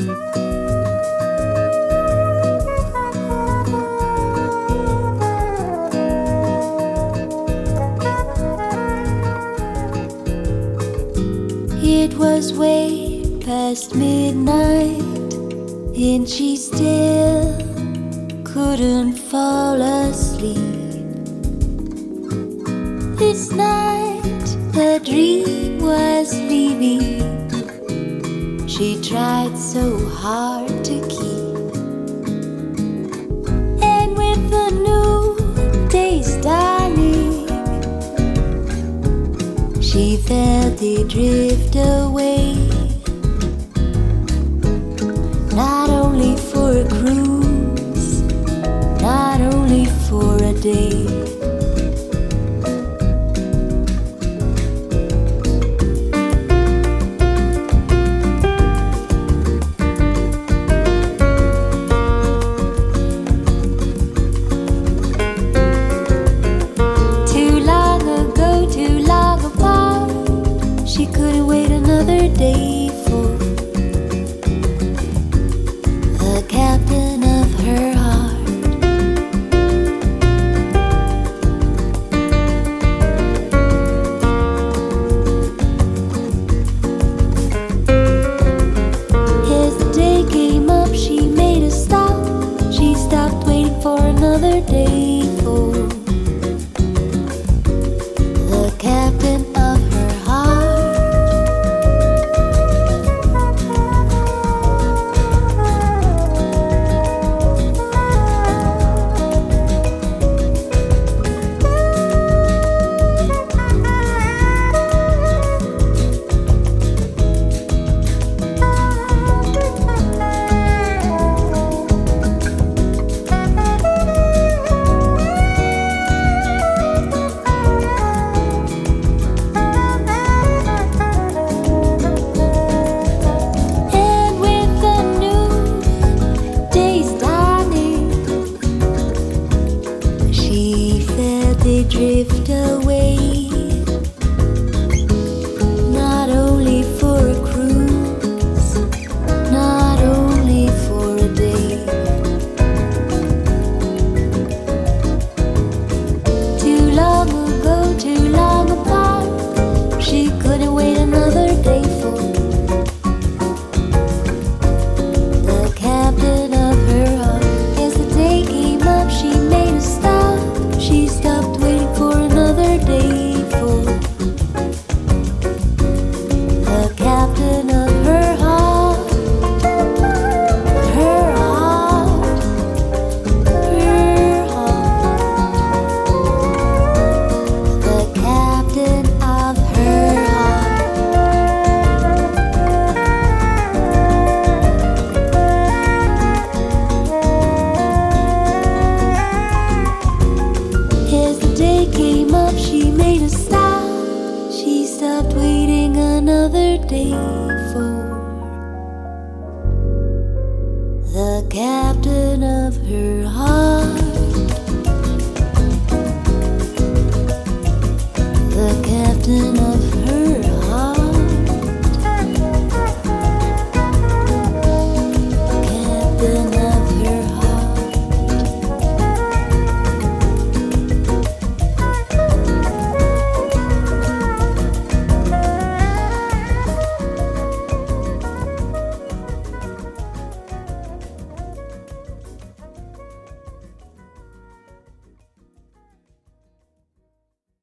It was way past midnight, and she still couldn't fall asleep. This night the dream was leaving. She tried so hard to keep, and with the new day's dawning, she felt it drift away. Not only for a cruise, not only for a day. Too long ago, too long apart, she couldn't wait another day for the captain of her heart. As the day came up, she made a stop. She stopped waiting for another day for the captain of her heart. And with the new day's dawning, she felt it drift away. Not only for a cruise, not only for a day. Too long ago, too long apart, she couldn't wait another day for the captain of her heart. As the day came up, she made a stop. She stopped waiting for another day for the captain of her heart. Her heart, her heart. The captain of her heart. As the day came up, she made a stop. She stopped waiting another day for the captain of her heart.